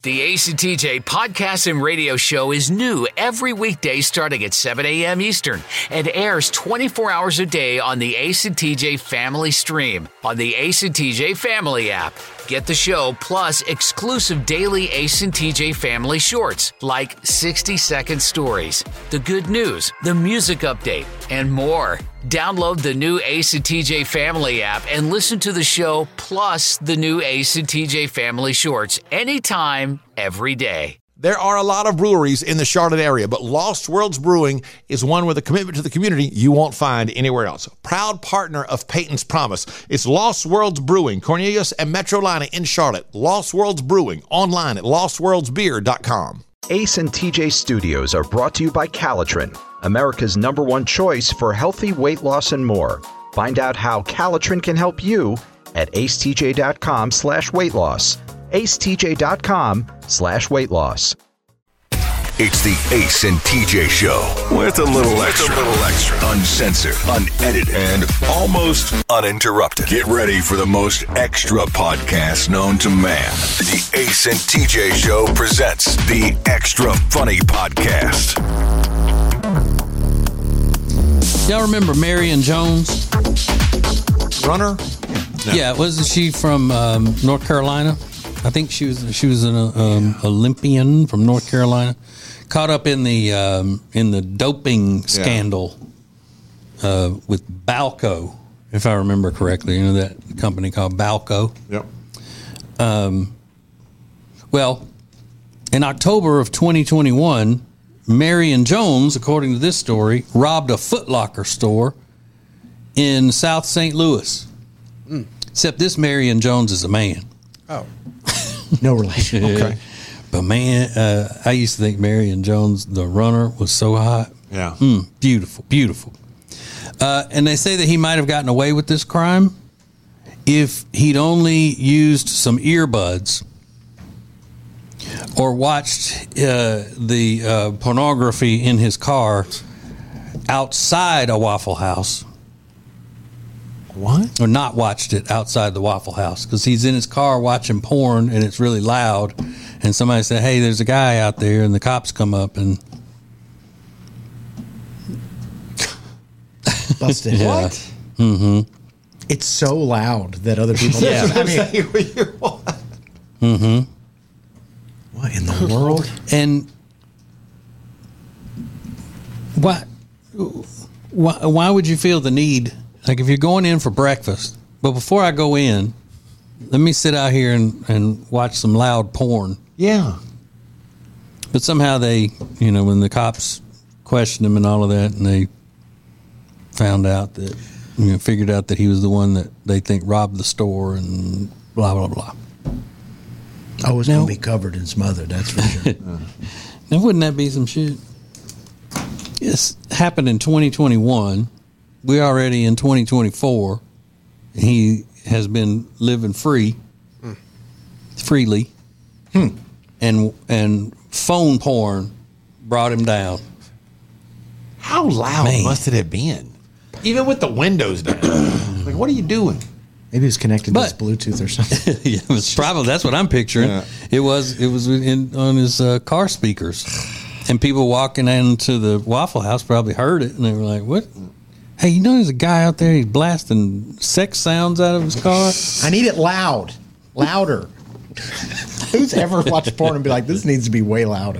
The ACTJ podcast and radio show is new every weekday starting at 7 a.m. Eastern and airs 24 hours a day on the ACTJ Family Stream on the ACTJ Family app. Get the show plus exclusive daily ACTJ Family shorts like 60-second stories, the good news, the music update, and more. Download the new ACTJ Family app and listen to the show plus the new ACTJ Family shorts anytime, every day. There are a lot of breweries in the Charlotte area, but Lost Worlds Brewing is one with a commitment to the community you won't find anywhere else. Proud partner of Peyton's Promise. It's Lost Worlds Brewing, Cornelius and Metrolina in Charlotte. Lost Worlds Brewing, online at lostworldsbeer.com. Ace and TJ Studios are brought to you by Calitrin, America's #1 choice for healthy weight loss and more. Find out how Calitrin can help you at acetj.com/weight loss. acetj.com/weight loss. It's the Ace and TJ Show with a little extra. Uncensored, unedited, and almost uninterrupted. Get ready for the most extra podcast known to man. The Ace and TJ Show presents the Extra Funny Podcast. Y'all remember Marion Jones? Runner? No. Yeah, wasn't she from North Carolina? I think she was an Olympian from North Carolina, caught up in the doping scandal with Balco, if I remember correctly. You know that company called Balco. Yep. Well, in October of 2021, Marion Jones, according to this story, robbed a Foot Locker store in South St. Louis. Except this Marion Jones is a man. Oh. No relation. Okay. But man, I used to think Marion Jones, the runner, was so hot. Yeah. Beautiful, beautiful. And they say that he might have gotten away with this crime if he'd only used some earbuds or watched the pornography in his car outside a Waffle House. What? Or not watched it outside the Waffle House, because he's in his car watching porn and it's really loud, and somebody said, hey, there's a guy out there, and the cops come up and busted. Yeah. What? Mm-hmm. It's so loud that other people Yeah. I mean, What? Mm-hmm. what in the world? And why would you feel the need, like if you're going in for breakfast, but before I go in, let me sit out here and watch some loud porn? Yeah. But somehow they, when the cops questioned him and all of that, and they found out that, figured out that he was the one that they think robbed the store and blah, blah, blah. Oh, it's going to be covered and smothered, that's for sure. Now, wouldn't that be some shit? This happened in 2021. We're already in 2024. He has been living freely. And phone porn brought him down. How loud must it have been? Even with the windows down. Like, what are you doing? Maybe it was connected to his Bluetooth or something. Yeah, it was probably, that's what I'm picturing. Yeah. It was on his car speakers. And people walking into the Waffle House probably heard it, and they were like, what? Hey, there's a guy out there, he's blasting sex sounds out of his car? I need it loud. Louder. Who's ever watched porn and be like, this needs to be way louder?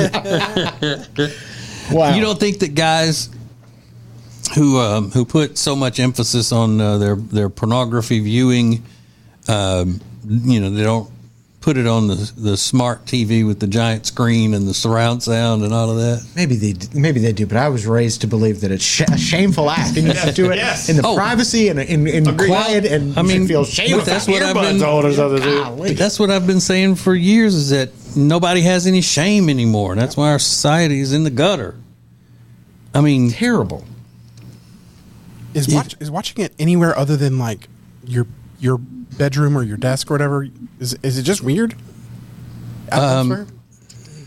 Wow. You don't think that guys who put so much emphasis on their pornography viewing, they don't put it on the smart TV with the giant screen and the surround sound and all of that? Maybe they do, but I was raised to believe that it's a shameful act, and you have to do it in the privacy and in quiet, and you feel shameful. That's what I've been saying for years, is that nobody has any shame anymore. That's why our society is in the gutter. I mean, terrible. Is watching it anywhere other than like your bedroom or your desk or whatever? Is it just weird? Atmosphere?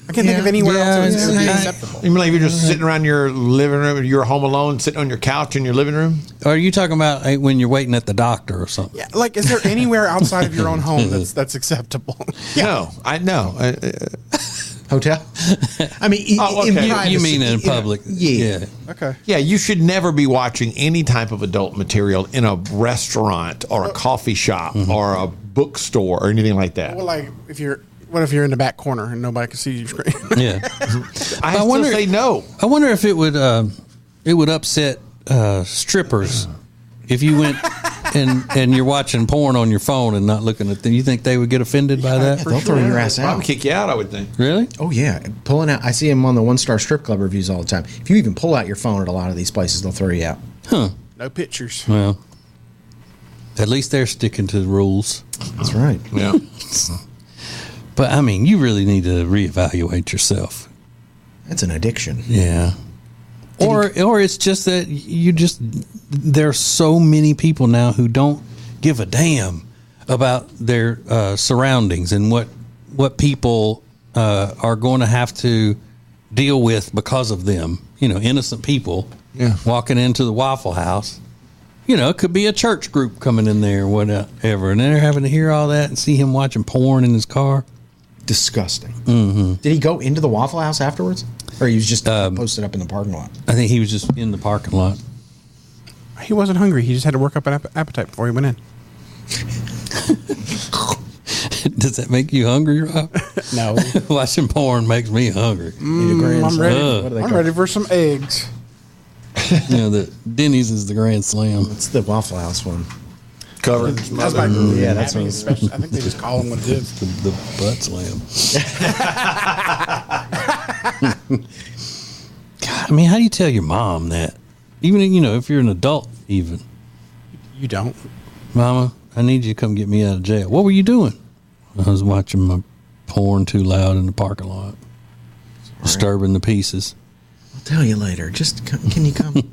I can't think of anywhere else it would be acceptable. You mean like you're just sitting around your living room, you're home alone, sitting on your couch in your living room? Or are you talking about when you're waiting at the doctor or something? Yeah, like is there anywhere outside of your own home that's acceptable? No, I know. Hotel? I mean, you mean in public? Yeah. Okay. Yeah, you should never be watching any type of adult material in a restaurant or a coffee shop or a bookstore or anything like that. Well, like what if you're in the back corner and nobody can see you scream? Yeah. I wonder, say no. I wonder if it would upset strippers if you went and you're watching porn on your phone and not looking at them. You think they would get offended by that? They'll throw your ass I out. would kick you out, I would think. Really? Oh, yeah. Pulling out. I see them on the one-star strip club reviews all the time. If you even pull out your phone at a lot of these places, they'll throw you out. Huh. No pictures. Well, at least they're sticking to the rules. That's right. Yeah. But, I mean, you really need to reevaluate yourself. That's an addiction. Yeah. Or it's just that there's so many people now who don't give a damn about their surroundings and what people are going to have to deal with because of them. Innocent people walking into the Waffle House. It could be a church group coming in there or whatever, and they're having to hear all that and see him watching porn in his car. Disgusting. Mm-hmm. Did he go into the Waffle House afterwards? Or he was just posted up in the parking lot? I think he was just in the parking lot. He wasn't hungry. He just had to work up an appetite before he went in. Does that make you hungry, Rob? No. Watching porn makes me hungry. I'm ready. I'm ready for some eggs. The Denny's is the Grand Slam. It's the Waffle House one. Covered. That's my that's what special. I think they just call them what it is. The butt slam. God, I mean, how do you tell your mom that? Even if you're an adult, even. You don't. Mama, I need you to come get me out of jail. What were you doing? I was watching my porn too loud in the parking lot, disturbing the pieces. I'll tell you later. Just can you come?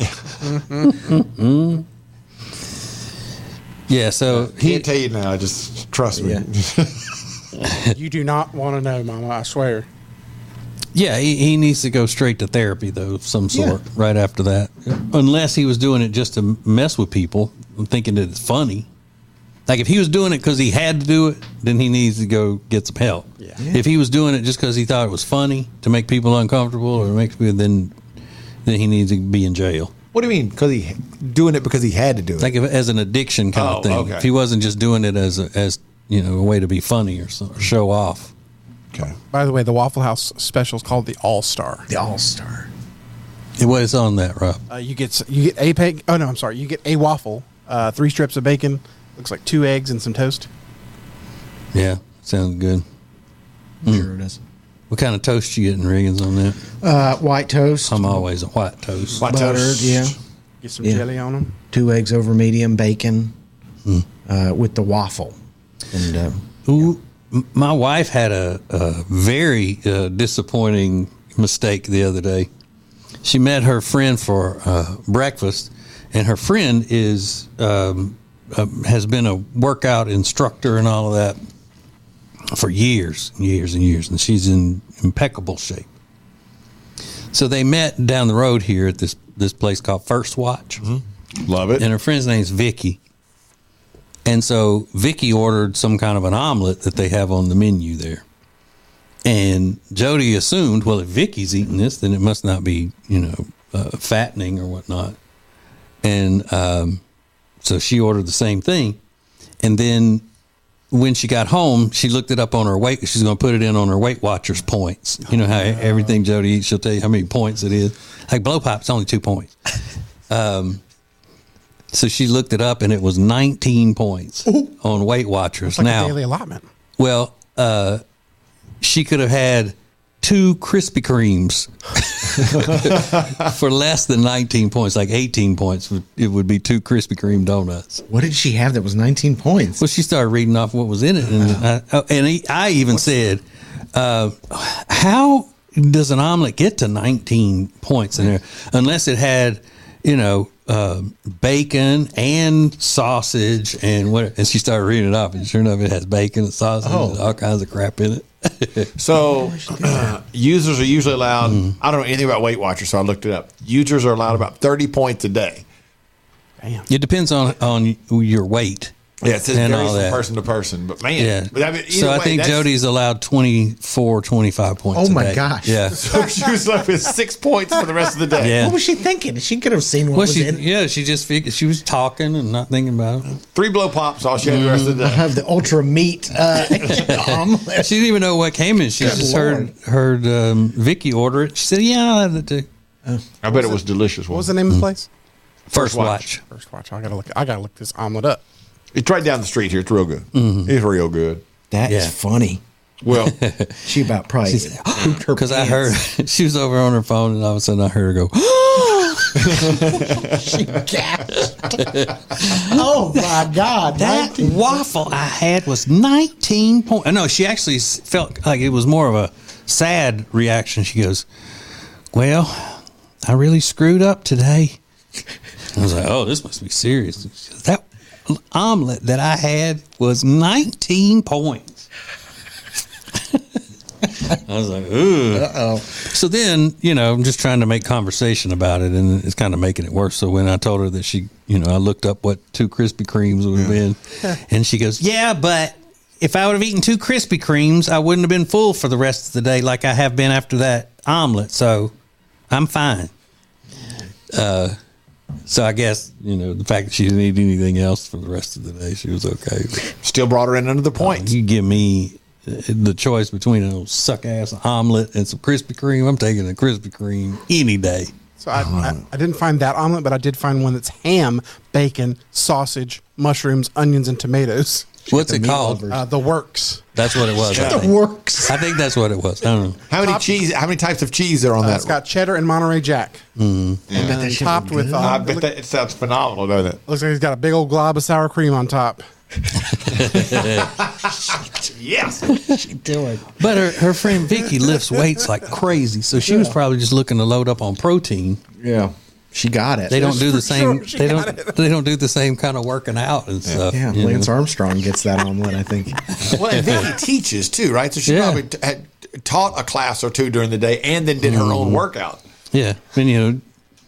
Yeah, so he can't tell you now. Just trust me. Yeah. You do not want to know, Mama. I swear. Yeah, he needs to go straight to therapy, though, of some sort, right after that. Unless he was doing it just to mess with people, thinking that it's funny. Like, if he was doing it because he had to do it, then he needs to go get some help. Yeah. If he was doing it just because he thought it was funny to make people uncomfortable or make people, then he needs to be in jail. What do you mean? Because he doing it because he had to do it? Like as an addiction kind of thing. Okay. If he wasn't just doing it as a way to be funny or show off. Okay. By the way, the Waffle House special is called the All Star. The All Star. What is on that, Rob? You get a peg. Oh no, I'm sorry. You get a waffle, 3 strips of bacon, looks like 2 eggs and some toast. Yeah, sounds good. Sure it is. What kind of toast you getting, Riggins, on that? White toast. I'm always a white toast. White toast. Yeah. Get some jelly on them. 2 eggs over medium, bacon, with the waffle. And my wife had a very disappointing mistake the other day. She met her friend for breakfast, and her friend has been a workout instructor and all of that for years and years and years, and she's in impeccable shape. So they met down the road here at this place called First Watch. Mm-hmm. Love it. And her friend's name's Vicky. And so Vicky ordered some kind of an omelet that they have on the menu there. And Jody assumed, well, if Vicky's eating this, then it must not be, fattening or whatnot. And so she ordered the same thing. And then when she got home, she looked it up on her weight. She's going to put it in on her Weight Watchers points. You know how everything Jody eats, she'll tell you how many points it is. Like blow pop, it's only 2 points. So she looked it up, and it was 19 points on Weight Watchers. It's like a daily allotment. Well, she could have had 2 Krispy Kremes for less than 19 points, like 18 points. It would be 2 Krispy Kreme donuts. What did she have that was 19 points? Well, she started reading off what was in it. And I even said, how does an omelet get to 19 points in there? Unless it had, bacon and sausage and what? And she started reading it off, and sure enough, it has bacon and sausage and all kinds of crap in it. So users are usually allowed, I don't know anything about Weight Watchers, so I looked it up. Users are allowed about 30 points a day. Damn. It depends on your weight. Yeah, it says and varies all from that. person to person, but man. Yeah. But I mean, So I think Jody's allowed 24, 25 points Oh a my day. gosh. Yeah. So she was left with 6 points for the rest of the day. Yeah. What was she thinking? She could have seen what Well, was in. she just figured she was talking and not thinking about it. 3 blow pops, all she had the rest of the I day. have the ultra meat omelet. She didn't even know what came in. She Good just Lord. heard Vicky order it. She said, "Yeah, I'll have it too." I bet it was delicious. What was the name of the place? First Watch. watch. First Watch. I gotta look this omelet up. It's right down the street here. It's real good. It's real good. That is Yeah. funny. Well, She about probably pooped her Because I heard pants. she was over on her phone, and all of a sudden I heard her go, She gasped. Oh my God! "That waffle I had was 19 points." No, she actually felt like it was more of a sad reaction. She goes, "Well, I really screwed up today." I was like, "Oh, this must be serious." She goes, "That omelet that I had was 19 points." I was like, "Ooh." Uh-oh. So then, I'm just trying to make conversation about it, and it's kind of making it worse. So when I told her that she, I looked up what 2 Krispy Kremes would have been, and she goes, "Yeah, but if I would have eaten 2 Krispy Kremes, I wouldn't have been full for the rest of the day like I have been after that omelet. So I'm fine." So I guess, the fact that she didn't eat anything else for the rest of the day, she was okay. still brought her in under the points. You give me the choice between a little suck-ass omelet and some Krispy Kreme, I'm taking a Krispy Kreme any day. So I didn't find that omelet, but I did find one that's ham, bacon, sausage, mushrooms, onions, and tomatoes. What's it called? The Works. That's what it was. I The think. Works. I think that's what it was. I don't know. How many types of cheese are on that? It's got cheddar and Monterey Jack. And then shit topped was with, good. I bet that it sounds phenomenal, doesn't it? looks like he's got a big old glob of sour cream on top. Yes. She doing? But her friend Vicky lifts weights like crazy, so she was probably just looking to load up on protein. Yeah. She got it. They don't do the For same. sure she They got don't. They don't do the same kind of working out and stuff. Yeah, you Lance know? Armstrong gets that omelet, I think. Well, and Vicky teaches too, right? So she Yeah. probably had taught a class or two during the day and then did her own workout. Yeah, and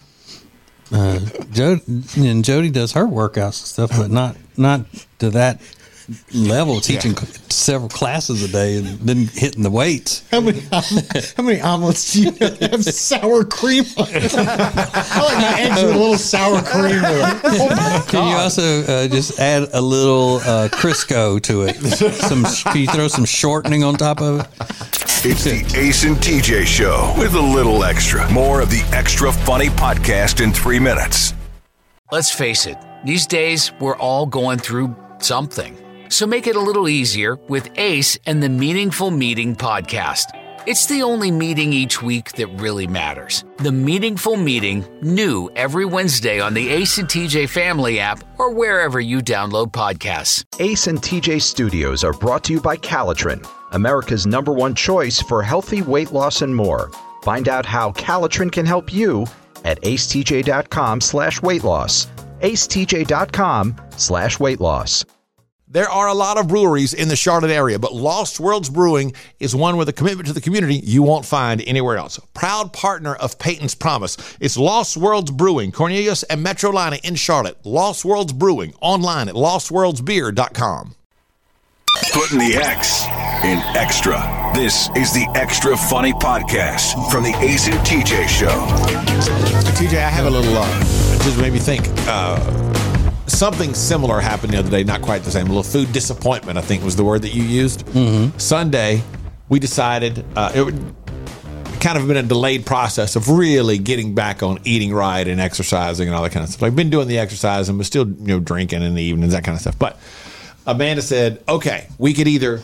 Jody does her workouts and stuff, but not to that level. Teaching several classes a day and then hitting the weights. How many omelets do you have sour cream on it? I like my eggs with a little sour cream with it. Oh my Can you also just add a little Crisco to it? Can you throw some shortening on top of it? It's the Ace and TJ Show with a little extra. More of the Extra Funny podcast in 3 minutes. Let's face it, these days we're all going through something. So make it a little easier with Ace and the Meaningful Meeting podcast. It's the only meeting each week that really matters. The Meaningful Meeting, new every Wednesday on the Ace and TJ Family app or wherever you download podcasts. Ace and TJ Studios are brought to you by Calitrin, America's #1 choice for healthy weight loss and more. Find out how Calitrin can help you at acetj.com/weight loss. acetj.com/weight loss. There are a lot of breweries in the Charlotte area, but Lost Worlds Brewing is one with a commitment to the community you won't find anywhere else. Proud partner of Peyton's Promise. It's Lost Worlds Brewing, Cornelius and Metrolina in Charlotte. Lost Worlds Brewing, online at lostworldsbeer.com. Putting the X in extra. This is the Extra Funny podcast from the Ace and TJ Show. TJ, I have a little, it just made me think, something similar happened the other day, not quite the same. A little food disappointment, I think was the word that you used. Mm-hmm. Sunday, we decided it would kind of been a delayed process of really getting back on eating right and exercising and all that kind of stuff. I've been doing the exercising, but still, drinking in the evenings, that kind of stuff. But Amanda said, okay, we could either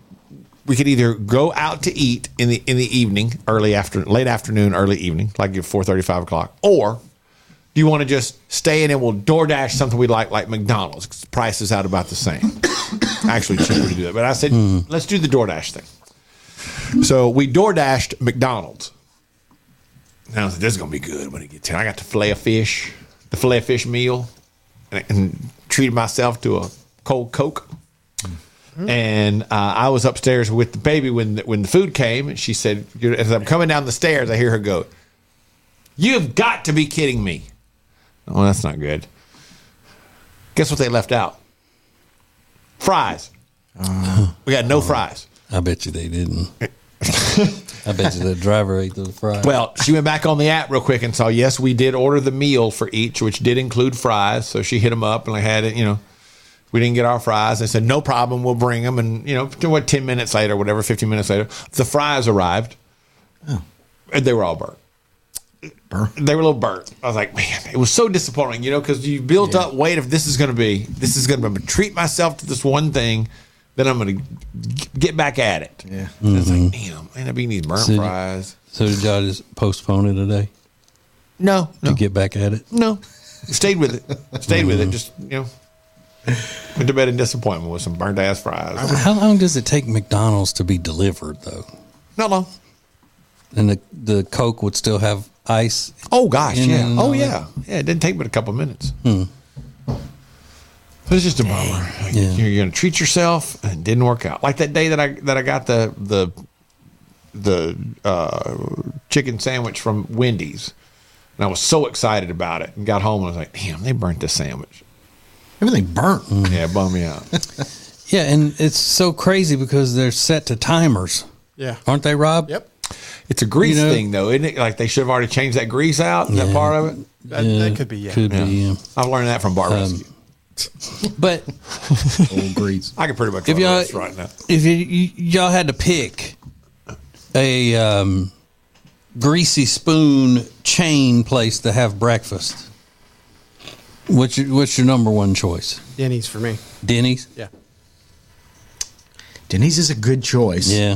go out to eat in the evening, late afternoon, early evening, like 4:30, 5 o'clock, or do you want to just stay in and we'll DoorDash something we like McDonald's? 'Cause the price is out about the same. Actually, cheaper to do that. But I said, let's do the DoorDash thing. So we DoorDashed McDonald's. Now I said, this is going to be good when it gets here. I got the filet of fish meal, and treated myself to a cold Coke. And I was upstairs with the baby when the food came, and she said, as I'm coming down the stairs, I hear her go, "You've got to be kidding me." Oh, that's not good. Guess what they left out? Fries. We got no fries. I bet you they didn't. I bet you the driver ate those fries. Well, she went back on the app real quick and saw, yes, we did order the meal for each, which did include fries. So she hit them up and I had it, we didn't get our fries. I said, no problem, we'll bring them. And, 10 minutes later, whatever, 15 minutes later, the fries arrived. Oh. And they were all burnt. They were a little burnt. I was like, man, it was so disappointing, because you built up weight of this is going to be, I'm going to treat myself to this one thing, then I'm going to get back at it. Yeah. Mm-hmm. It's like, damn, man, I'm eating these burnt fries. So did y'all just postpone it today? No. To get back at it? No. Stayed with it. Just, went to bed in disappointment with some burnt ass fries. How long does it take McDonald's to be delivered, though? Not long. And the Coke would still have ice? Oh, gosh, yeah. Oh, yeah. Yeah, it didn't take but a couple minutes. But it's just a bummer. Yeah. You're going to treat yourself, and it didn't work out. Like that day that I got the chicken sandwich from Wendy's, and I was so excited about it, and got home and I was like, damn, they burnt this sandwich. Everything burnt. Yeah, it bummed me out. Yeah, and it's so crazy because they're set to timers. Yeah. Aren't they, Rob? Yep. It's a grease thing, though, isn't it? Like they should have already changed that grease out. Is that part of it? That could be, yeah. Could be, yeah. I've learned that from Bar Rescue. But old grease. I could pretty much run a restaurant now. If y'all had to pick a greasy spoon chain place to have breakfast, what's your number one choice? Denny's for me. Denny's? Yeah. Denny's is a good choice. Yeah.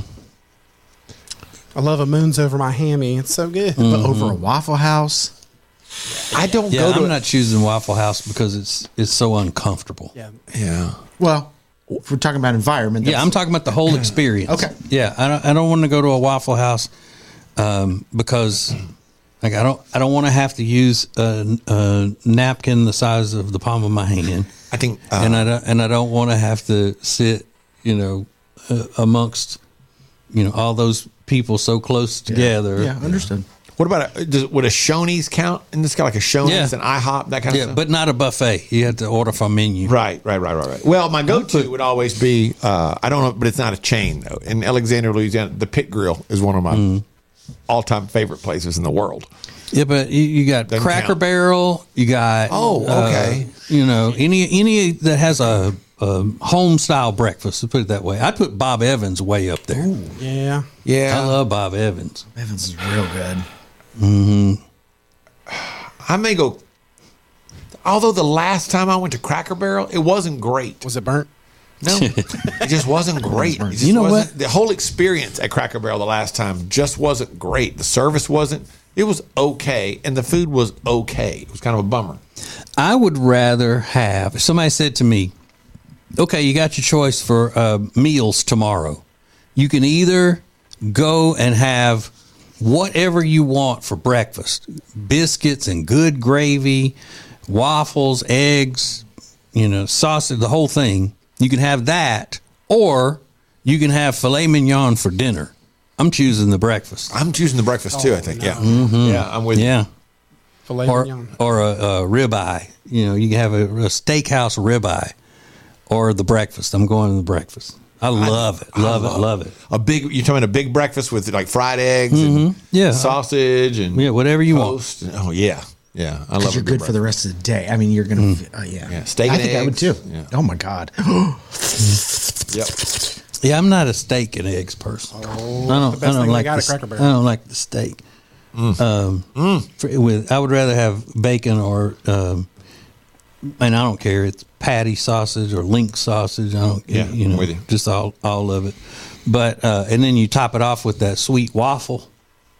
I love a Moon's over my hammy. It's so good. But over a Waffle House, I don't go to I'm not choosing Waffle House because it's so uncomfortable. Yeah. Yeah. Well, if we're talking about environment. Yeah, I'm talking about the whole experience. Okay. Yeah, I don't want to go to a Waffle House because like I don't want to have to use a napkin the size of the palm of my hand. I think and I don't want to have to sit, amongst all those people so close together. Yeah, understood. What about would a Shoney's count in this guy, like a Shoney's, an IHOP, that kind of stuff? Yeah, but not a buffet. You have to order from menu. Right. Well, my go-to would always be, I don't know, but it's not a chain, though. In Alexandria, Louisiana, the Pit Grill is one of my all-time favorite places in the world. Yeah, but you got Cracker Barrel. You got okay. Any that has a home-style breakfast. To put it that way, I'd put Bob Evans way up there. Ooh, yeah. I love Bob Evans. Evans is real good. Mm-hmm. I may go. Although the last time I went to Cracker Barrel, it wasn't great. Was it burnt? No, it just wasn't great. It just wasn't, the whole experience at Cracker Barrel the last time just wasn't great. The service wasn't. It was okay, and the food was okay. It was kind of a bummer. I would rather have. If somebody said to me, "Okay, you got your choice for meals tomorrow. You can either go and have whatever you want for breakfast: biscuits and good gravy, waffles, eggs, sausage, the whole thing. You can have that, or you can have filet mignon for dinner." I'm choosing the breakfast. I'm choosing the breakfast too. I think. No. Yeah. Mm-hmm. Yeah, I'm with you. Filet mignon. Or a ribeye. You can have a steakhouse ribeye, or the breakfast. I'm going to the breakfast. I love it. Love it. You're talking a big breakfast with like fried eggs and sausage and whatever you toast. want. Oh yeah. Yeah, I love it. You're good for the rest of the day. I mean, you're gonna, steak. And I think I would too. Yeah. Oh my god. Yep. Yeah, I'm not a steak and eggs person. I don't like the steak. I would rather have bacon or, and I don't care. It's patty sausage or link sausage. I don't, I'm with you. Just all of it. But and then you top it off with that sweet waffle.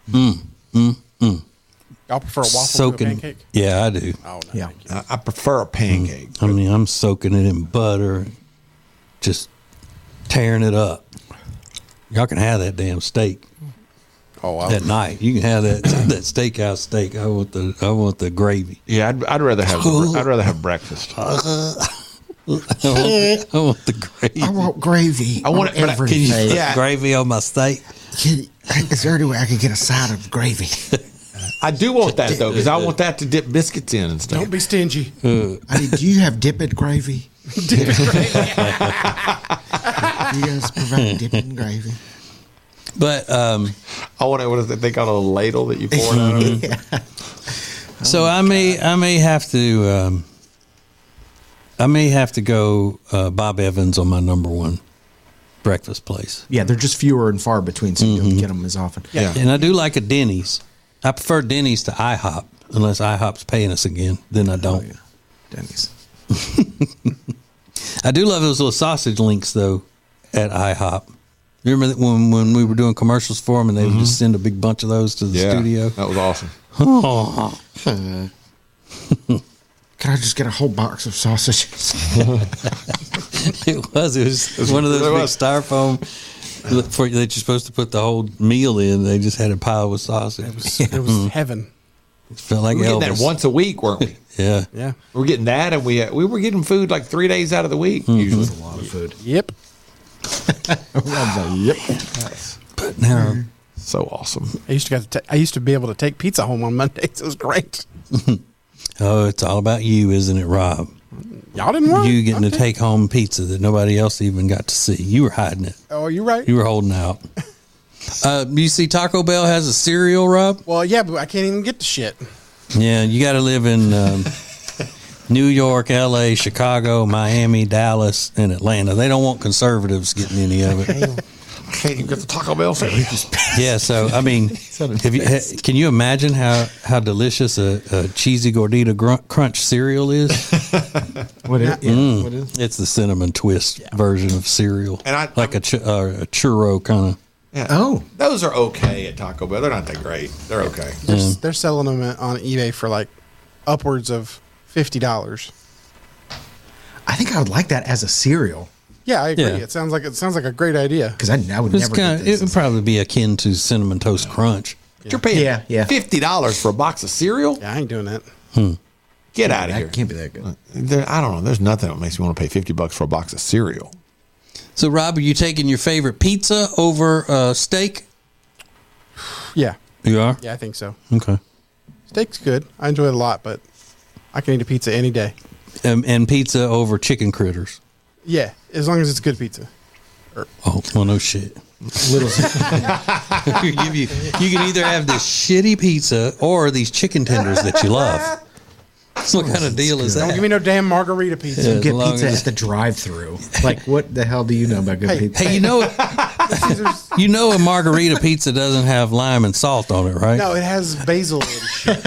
Y'all prefer a waffle to a pancake? Yeah, I do. Oh, no, Yeah. I prefer a pancake. I mean, I'm soaking it in butter, just tearing it up. Y'all can have that damn steak. At night, you can have that steakhouse steak. I want the gravy. Yeah, I'd rather have breakfast. I want the gravy. I want gravy. I want it, but every Can you day. put Yeah. gravy on my steak? Is there any way I could get a side of gravy? I do want that though, because I want that to dip biscuits in and stuff. Don't be stingy. Do you have dipping gravy? Dip it right. Do you guys provide dipping gravy? But I want it. What is it? They got a little ladle that you pour it out of. Yeah. so I may have to go Bob Evans on my number one breakfast place. Yeah, they're just fewer and far between, so you don't get them as often. Yeah. And I do like a Denny's. I prefer Denny's to IHOP, unless IHOP's paying us again. Then I don't. Oh, yeah. Denny's. I do love those little sausage links though at IHOP. You remember that when we were doing commercials for them, and they would just send a big bunch of those to the studio. That was awesome. Can I just get a whole box of sausages? It was one of those big styrofoam that you're supposed to put the whole meal in. They just had a pile with sausage. It was heaven. It felt like We were getting Elvis. that once a week, weren't we? Yeah. Yeah. We were getting that, and we were getting food like 3 days out of the week usually. A lot of food. Yep. Yep. But now, So awesome. I used to be able to take pizza home on Mondays. It was great. oh, it's all about you, isn't it, Rob? Y'all didn't want You getting to Okay. take home pizza that nobody else even got to see. You were hiding it. Oh, you're right. You were holding out. You see Taco Bell has a cereal, Rob? Well, yeah, but I can't even get the shit. Yeah, you got to live in New York, L.A., Chicago, Miami, Dallas, and Atlanta. They don't want conservatives getting any of it. Can't you get the Taco Bell sandwich? Yeah, so I mean, can you imagine how delicious a cheesy gordita crunch cereal is? What is? Yeah. What is? It's the cinnamon twist version of cereal, And a churro kind of. Yeah. Oh. Those are okay at Taco Bell. They're not that great. They're okay. They're selling them on eBay for like upwards of $50. I think I would like that as a cereal Yeah, I agree. Yeah. It sounds like a great idea. because I would It's never. kind Get of. It this. would probably be akin to cinnamon toast crunch. You're paying Yeah. $50 for a box of cereal? Yeah, I ain't doing that. Get out of here. That can't be that good. I don't know. There's nothing that makes me want to pay $50 for a box of cereal. So, Rob, are you taking your favorite pizza over steak? Yeah, You are. yeah, I think so. Okay. Steak's good. I enjoy it a lot, but I can eat a pizza any day. And pizza over chicken critters. Yeah, as long as it's good pizza. Oh, well, no shit. You can either have this shitty pizza or these chicken tenders that you love. What kind of deal is Don't that? give me no damn margarita pizza. Yeah. You get as long pizza as- at the drive-through. Like, what the hell do you know about good Hey, pizza? Hey, you know a margarita pizza doesn't have lime and salt on it, right? No, it has basil and shit.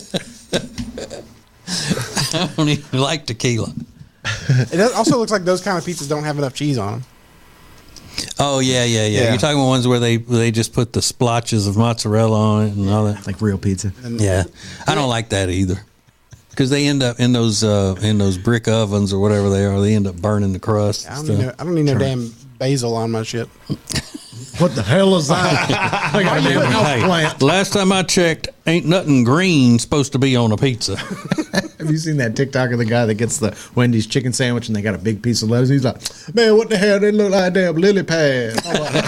I don't even like tequila. It also looks like those kind of pizzas don't have enough cheese on them. Oh yeah. Yeah. You're talking about ones where they just put the splotches of mozzarella on it and all that. Like real pizza. Yeah, I don't like that either, because they end up in those brick ovens or whatever they are. They end up burning the crust. I and don't, stuff. I don't need no damn basil on my shit. What the hell is that? I got a damn house Hey, plant. last time I checked, ain't nothing green supposed to be on a pizza. Have you seen that TikTok of the guy that gets the Wendy's chicken sandwich and they got a big piece of lettuce? He's like, man, what the hell? They look like damn lily pads.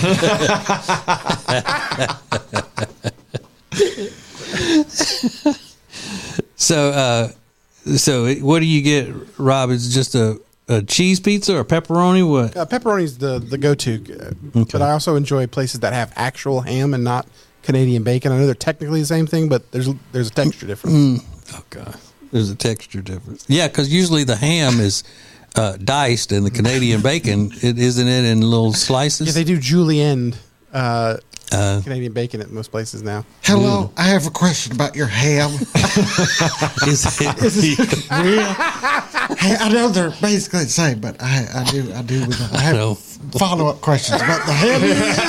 So what do you get, Rob? Is it just a cheese pizza or pepperoni? What? Pepperoni's the go-to, but I also enjoy places that have actual ham and not Canadian bacon. I know they're technically the same thing, but there's a texture difference. Oh God, there's a texture difference. Yeah, because usually the ham is diced, and the Canadian bacon, isn't it in little slices? Yeah, they do julienne Canadian bacon at most places now. Hello, I have a question about your ham. Is it real? Hey, I know they're basically the same, but I have know. follow-up questions about the ham.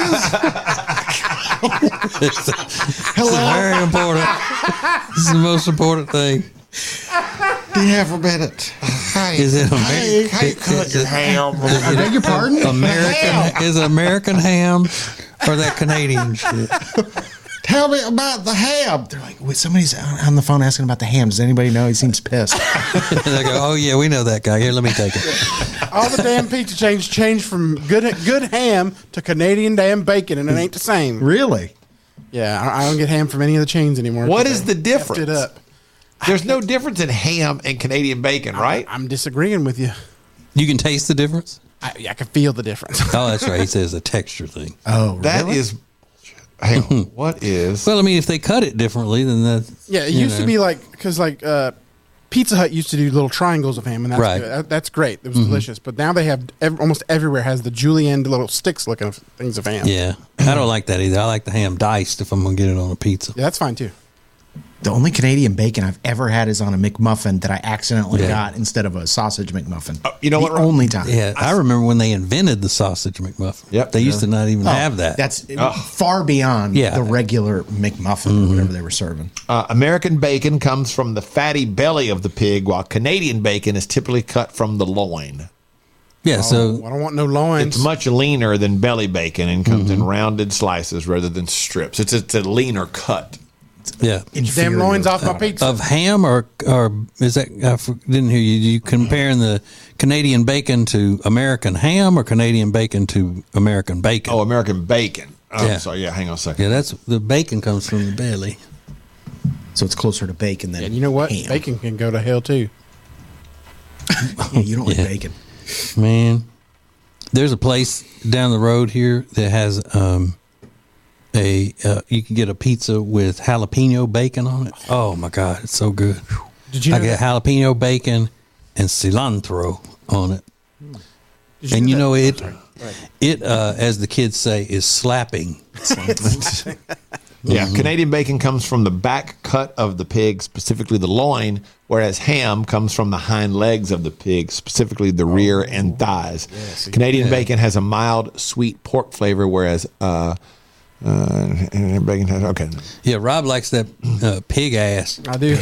It's very important. This is the most important thing. Do you have a minute? Is it American? How you cook your ham? I beg your pardon? American? Is it American ham or that Canadian shit? tell me about the ham. They're like, wait, somebody's on the phone asking about the ham. Does anybody know? He seems pissed. They go, oh yeah, we know that guy. Here, let me take it. All the damn pizza chains changed from good ham to Canadian damn bacon, and it ain't the same. Really? Yeah, I don't get ham from any of the chains anymore. What is the difference? It up. There's no difference in ham and Canadian bacon, right? I'm disagreeing with you. You can taste the difference? I can feel the difference. Oh, that's right. He says a texture thing. Oh, That really? is. Hang on. What is? Well, I mean, if they cut it differently, then that's... Yeah, it used to be because Pizza Hut used to do little triangles of ham, and that's Right. good. That's great. It was delicious. But now they have almost everywhere has the julienne little sticks looking things of ham. Yeah. I don't like that either. I like the ham diced if I'm going to get it on a pizza. Yeah, that's fine too. The only Canadian bacon I've ever had is on a McMuffin that I accidentally Yeah. got instead of a sausage McMuffin. You know the what, Rob? only time. Yeah, I remember when they invented the sausage McMuffin. Yep. They used to not even have that. That's far beyond Yeah. the regular McMuffin or whatever they were serving. American bacon comes from the fatty belly of the pig, while Canadian bacon is typically cut from the loin. Yeah, so I don't want no loins. It's much leaner than belly bacon and comes in rounded slices rather than strips. It's a leaner cut. yeah. Damn loins off my pizza. Of ham or is that didn't hear you? You comparing the Canadian bacon to American ham or Canadian bacon to American bacon? Oh, American bacon. Oh, Yeah. sorry. Yeah, hang on a second. Yeah, that's the bacon comes from the belly. So it's closer to bacon than and you know what? ham. Bacon can go to hell too. Yeah, you don't like Yeah. bacon. Man, there's a place down the road here that has you can get a pizza with jalapeno bacon on it. Oh my God, it's so good. Did you I know get jalapeno bacon and cilantro on it. Did And you know that? it, Sorry. Right. it as the kids say, is slapping. Yeah, Canadian bacon comes from the back cut of the pig, specifically the loin, whereas ham comes from the hind legs of the pig, specifically the rear and thighs. Canadian bacon has a mild, sweet pork flavor, whereas bacon has okay. Yeah, Rob likes that pig ass. I do.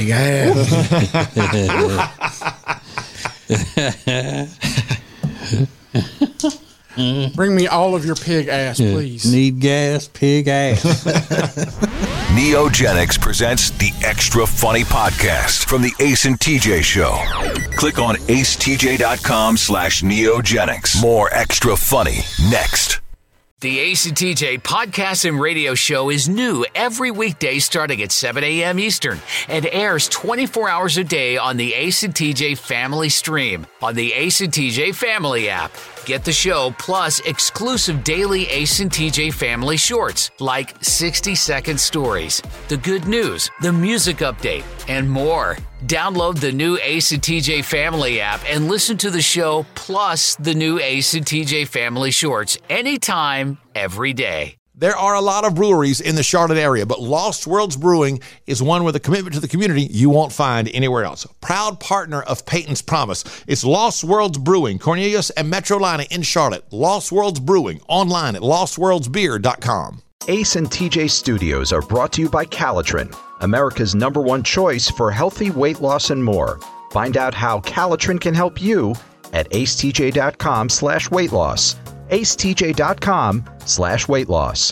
Bring me all of your pig ass, please. Need gas, pig ass. Neogenics presents the Extra Funny Podcast from the Ace and TJ Show. Click on acetj.com/neogenics. More extra funny next. The Ace and TJ podcast and radio show is new every weekday starting at 7 a.m. Eastern and airs 24 hours a day on the Ace and TJ Family Stream on the Ace and TJ Family app. Get the show plus exclusive daily Ace and TJ Family shorts like 60-second stories, the good news, the music update, and more. Download the new Ace and TJ Family app and listen to the show plus the new Ace and TJ Family shorts anytime, every day. There are a lot of breweries in the Charlotte area, but Lost Worlds Brewing is one with a commitment to the community you won't find anywhere else. Proud partner of Peyton's Promise. It's Lost Worlds Brewing, Cornelius and Metrolina in Charlotte. Lost Worlds Brewing, online at lostworldsbeer.com. Ace and TJ Studios are brought to you by Calitrin, America's #1 choice for healthy weight loss and more. Find out how Calitrin can help you at acetj.com/weight loss. acetj.com/weight loss.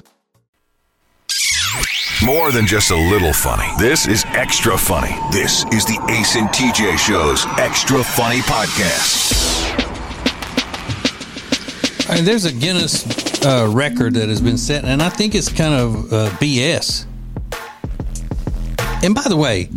More than just a little funny. This is extra funny. This is the Ace and TJ Show's Extra Funny Podcast. I mean, there's a Guinness record that has been set, and I think it's kind of BS. And by the way,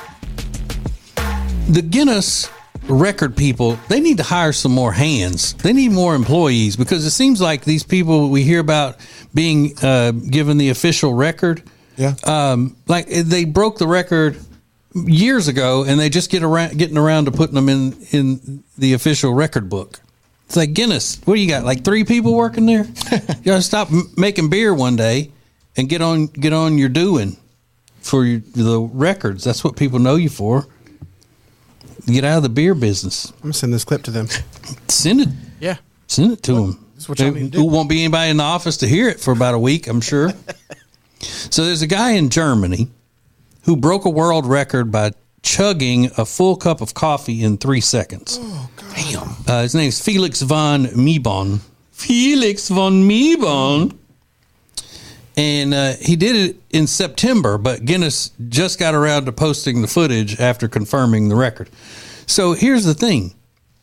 the Guinness record people, they need to hire some more hands. They need more employees, because it seems like these people we hear about being given the official record, like they broke the record years ago, and they just getting around to putting them in the official record book. It's like, Guinness, what do you got? Like 3 people working there? You gotta stop making beer one day and get on your doing for the records. That's what people know you for. Get out of the beer business. I'm gonna send this clip to them. Send it. Yeah. Send it to them. That's what y'all need to do. There won't be anybody in the office to hear it for about a week, I'm sure. So there's a guy in Germany who broke a world record by chugging a full cup of coffee in 3 seconds. Oh, God. Damn. His name is Felix von Meebon. Felix von Meebon. And he did it in September, but Guinness just got around to posting the footage after confirming the record. So here's the thing.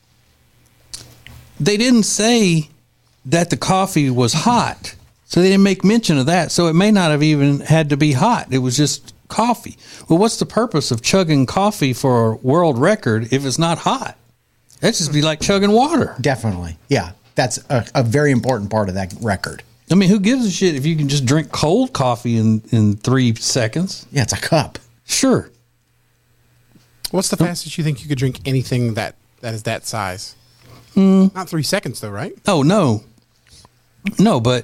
They didn't say that the coffee was hot. So they didn't make mention of that. So it may not have even had to be hot. It was just coffee. Well, what's the purpose of chugging coffee for a world record if it's not hot? That'd just be like chugging water. Definitely. Yeah. That's a very important part of that record. I mean, who gives a shit if you can just drink cold coffee in 3 seconds? Yeah, it's a cup. Sure. What's the fastest you think you could drink anything that is that size? Not 3 seconds, though, right? Oh, no. No, but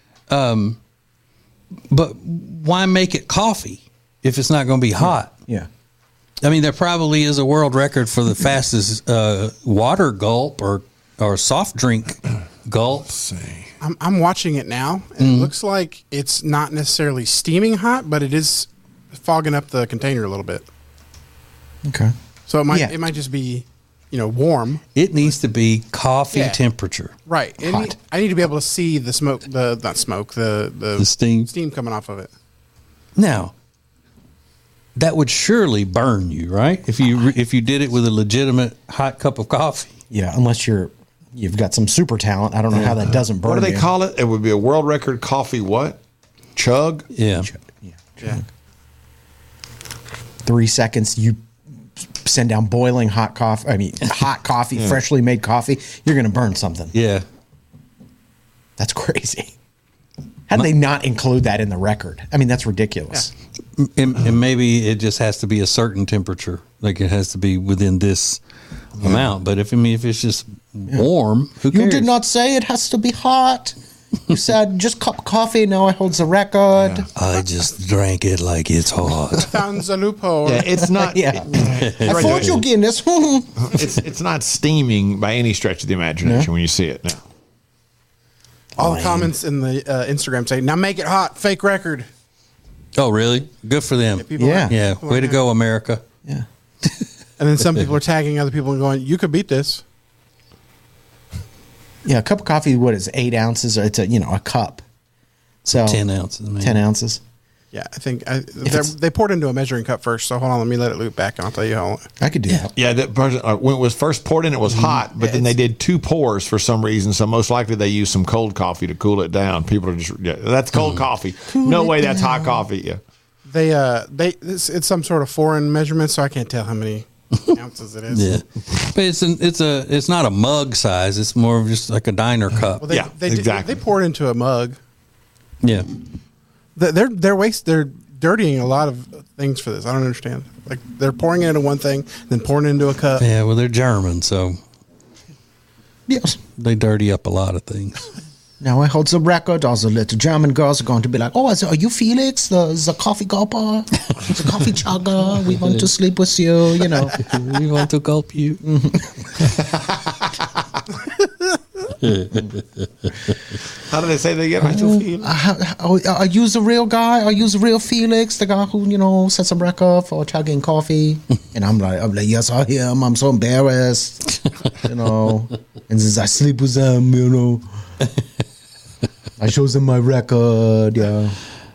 why make it coffee if it's not going to be hot? Yeah. I mean, there probably is a world record for the fastest water gulp or soft drink gulp. I'm watching it now, and it looks like it's not necessarily steaming hot, but it is fogging up the container a little bit. Okay. So it might just be, warm. It needs to be coffee temperature. Right. I need to be able to see the smoke, the steam coming off of it. Now, that would surely burn you, right? If you did it with a legitimate hot cup of coffee. Yeah, unless you've got some super talent. I don't know how that doesn't burn. What do they call it? It would be a world record coffee what? Chug? Yeah. Chug. 3 seconds, you send down boiling hot coffee, freshly made coffee, you're going to burn something. Yeah. That's crazy. How did they not include that in the record? I mean, that's ridiculous. Yeah. And maybe it just has to be a certain temperature. Like it has to be within this amount. But if it's just warm, who cares? You did not say it has to be hot. You said just cup of coffee. Now I hold the record. Yeah. I just drank it like it's hot. Found a loophole. Yeah, it's not. I told you, Guinness. It's not steaming by any stretch of the imagination when you see it now. All the comments in the Instagram say, "Now make it hot." Fake record. Oh, really? Good for them. Yeah. Way to go, America. Yeah. And then some people are tagging other people and going, "You could beat this." Yeah, a cup of coffee, what is it, 8 ounces? It's a cup. So 10 ounces. Man. 10 ounces. Yeah, I think they poured into a measuring cup first. So hold on, let me let it loop back, and I'll tell you how. I could do that. Yeah, when it was first poured in, it was hot, but then they did 2 pours for some reason. So most likely they used some cold coffee to cool it down. People are just that's cold coffee. No way that's hot coffee. Yeah, it's some sort of foreign measurement, so I can't tell how many ounces it is. Yeah, but it's not a mug size. It's more of just like a diner cup. Well, exactly. They pour it into a mug. Yeah, they're dirtying a lot of things for this. I don't understand. Like they're pouring it into one thing, then pouring it into a cup. Yeah, well, they're German, so yes, they dirty up a lot of things. Now I hold the record. All the little German girls are going to be like, "Oh, are you Felix, the coffee gulper, the coffee chugger? We want to sleep with you. We want to gulp you." How do they say they get my feel? Are you the real guy? Are you the real Felix, the guy who sets a record for chugging coffee? And I'm like, yes, I am. I'm so embarrassed, And since I sleep with them, I show them my record, yeah.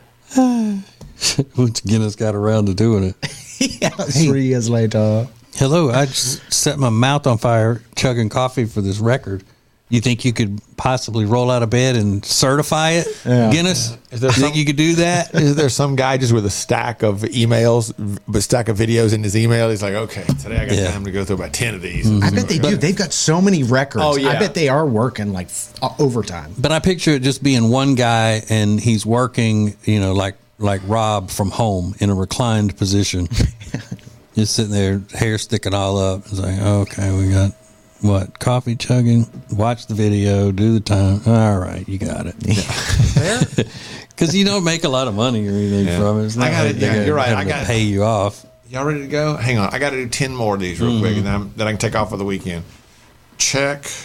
Once Guinness got around to doing it. 3 years later. Hello, I just set my mouth on fire chugging coffee for this record. You think you could possibly roll out of bed and certify it, Guinness? You think you could do that? Is there some guy just with a stack of emails, a stack of videos in his email? He's like, okay, today I got time to go through about 10 of these. I bet they do. They've got so many records. Oh, yeah. I bet they are working like overtime. But I picture it just being one guy and he's working, like Rob from Home in a reclined position. Just sitting there, hair sticking all up. It's like, okay, we got coffee chugging, watch the video, do the time. All right, you got it. Because you don't make a lot of money or anything from it. It's not you're right. I got to pay you off. Y'all ready to go? Hang on. I got to do 10 more of these real quick, and then I can take off for the weekend. Check,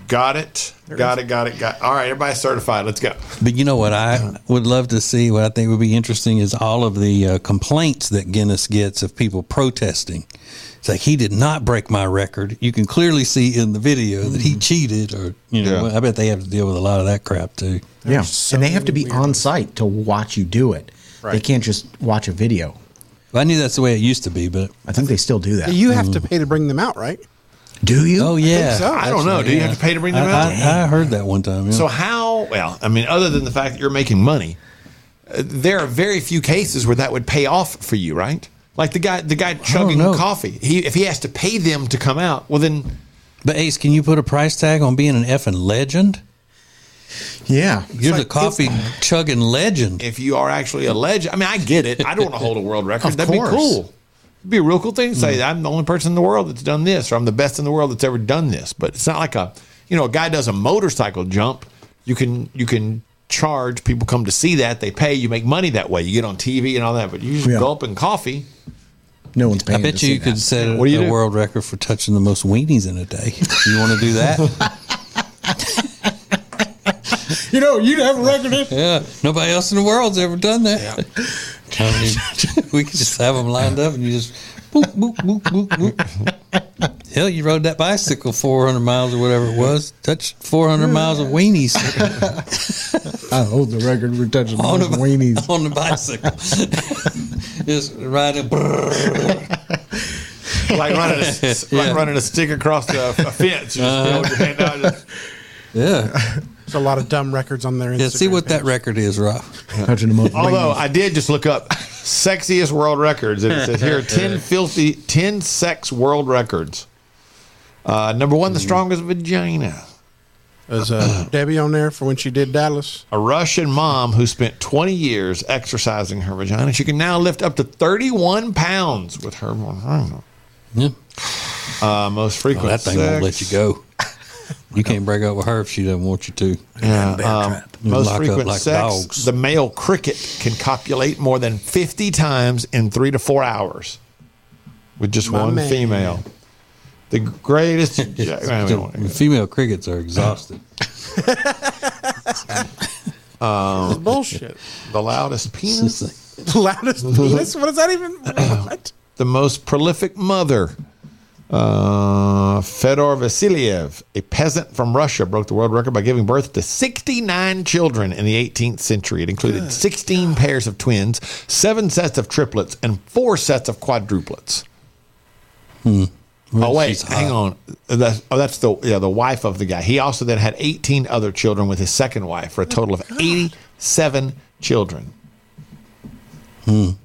Got it. Got it. All right, everybody's certified. Let's go. But you know what I would love to see, what I think would be interesting, is all of the complaints that Guinness gets of people protesting. It's like, he did not break my record. You can clearly see in the video that he cheated, or, I bet they have to deal with a lot of that crap too. Yeah, and they have to be on site to watch you do it. Right. They can't just watch a video. Well, I knew that's the way it used to be, but I think they still do that. You have to pay to bring them out, right? Do you? Oh, yeah. I think so. I don't know. Do you have to pay to bring them out? I heard that one time. Yeah. So how? Well, I mean, other than the fact that you're making money, there are very few cases where that would pay off for you, right? Like the guy chugging coffee. If he has to pay them to come out, well then. But Ace, can you put a price tag on being an effing legend? Yeah, you're the coffee chugging legend. If you are actually a legend, I mean, I get it. I don't want to hold a world record. That'd be cool. It'd be a real cool thing to say, I'm the only person in the world that's done this, or I'm the best in the world that's ever done this. But it's not like a guy does a motorcycle jump. You can charge, people come to see that, they pay, you make money that way. You get on TV and all that, but you just gulping coffee. No one's paying. I bet you could set a world record for touching the most weenies in a day. You want to do that? You'd have a record. Yeah, nobody else in the world's ever done that. Yeah. I mean, we could just have them lined up and you just boop, boop, boop, boop, boop. Hell, you rode that bicycle 400 miles or whatever it was. Touched 400 miles of weenies. I hold the record for touching weenies. On the bicycle. Just ride it. Like running a stick across a fence. You just hold your hand out. Yeah. There's a lot of dumb records on there. Yeah, see what that record is, Rob. Although I did just look up sexiest world records. It says here 10 sex world records. Number one, the strongest vagina. There's Debbie on there for when she did Dallas. A Russian mom who spent 20 years exercising her vagina. She can now lift up to 31 pounds with her vagina. Yeah. Most frequent that thing won't let you go. You can't break up with her if she doesn't want you to. Yeah. Most frequent sex, dogs. The male cricket can copulate more than 50 times in 3 to 4 hours with just one female. The greatest... female crickets are exhausted. Bullshit. The loudest penis? The loudest penis? What does that even... What? The most prolific mother... Fedor Vasiliev, a peasant from Russia, broke the world record by giving birth to 69 children in the 18th century. It included 16 pairs of twins, 7 sets of triplets, and 4 sets of quadruplets. Well, oh wait, hang on. That's the wife of the guy. He also then had 18 other children with his second wife for a total of 87 children. Well,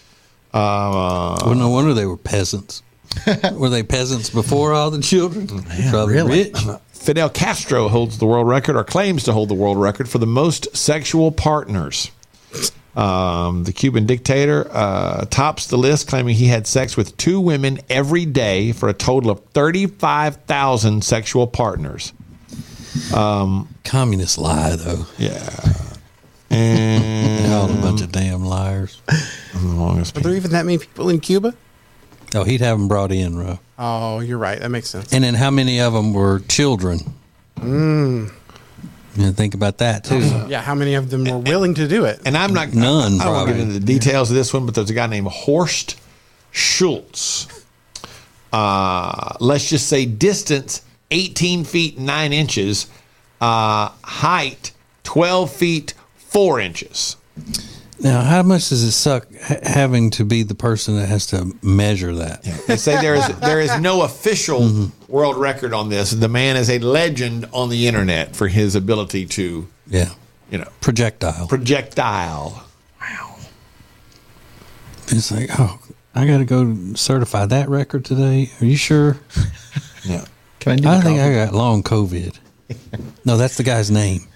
no wonder they were peasants. Were they peasants before all the children? Probably really? rich. Fidel Castro holds the world record, or claims to hold the world record, for the most sexual partners. The Cuban dictator tops the list, claiming he had sex with 2 women every day for a total of 35,000 sexual partners. Communist lie, though. Yeah. And they're all a bunch of damn liars. Are there even that many people in Cuba? Oh, he'd have them brought in, Rob. Oh, you're right. That makes sense. And then how many of them were children? You think about that, too. Yeah, how many of them were willing to do it? And I'm not... None, I won't get into the details of this one, but there's a guy named Horst Schultz. Let's just say distance, 18 feet 9 inches. Height, 12 feet 4 inches. Now, how much does it suck having to be the person that has to measure that? They say there is no official world record on this. The man is a legend on the internet for his ability to, projectile. Wow. It's like, oh, I got to go certify that record today. Are you sure? Yeah. I think I got long COVID. No, that's the guy's name.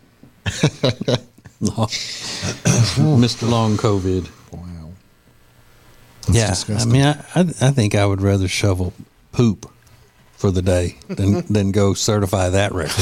Mr. Long COVID. Wow. That's disgusting. I mean, I think I would rather shovel poop for the day than go certify that record.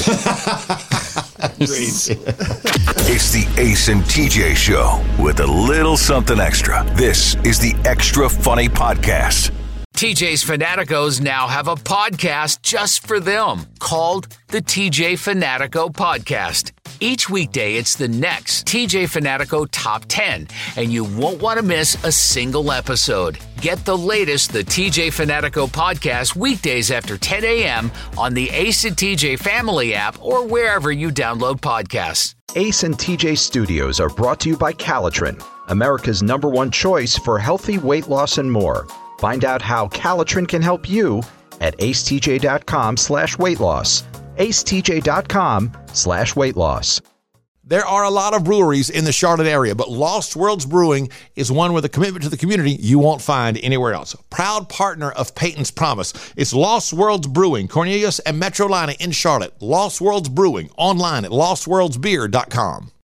It's the Ace and TJ Show with a little something extra. This is the Extra Funny Podcast. TJ's Fanaticos now have a podcast just for them called the TJ Fanatico Podcast. Each weekday, it's the next TJ Fanatico Top 10, and you won't want to miss a single episode. Get the latest, the TJ Fanatico Podcast, weekdays after 10 a.m. on the Ace and TJ Family app or wherever you download podcasts. Ace and TJ Studios are brought to you by Calitrin, America's #1 choice for healthy weight loss and more. Find out how Calitrin can help you at acetj.com/weight loss. acetj.com/weight loss. There are a lot of breweries in the Charlotte area, but Lost Worlds Brewing is one with a commitment to the community you won't find anywhere else. Proud partner of Peyton's Promise. It's Lost Worlds Brewing, Cornelius and Metrolina in Charlotte. Lost Worlds Brewing, online at lostworldsbeer.com.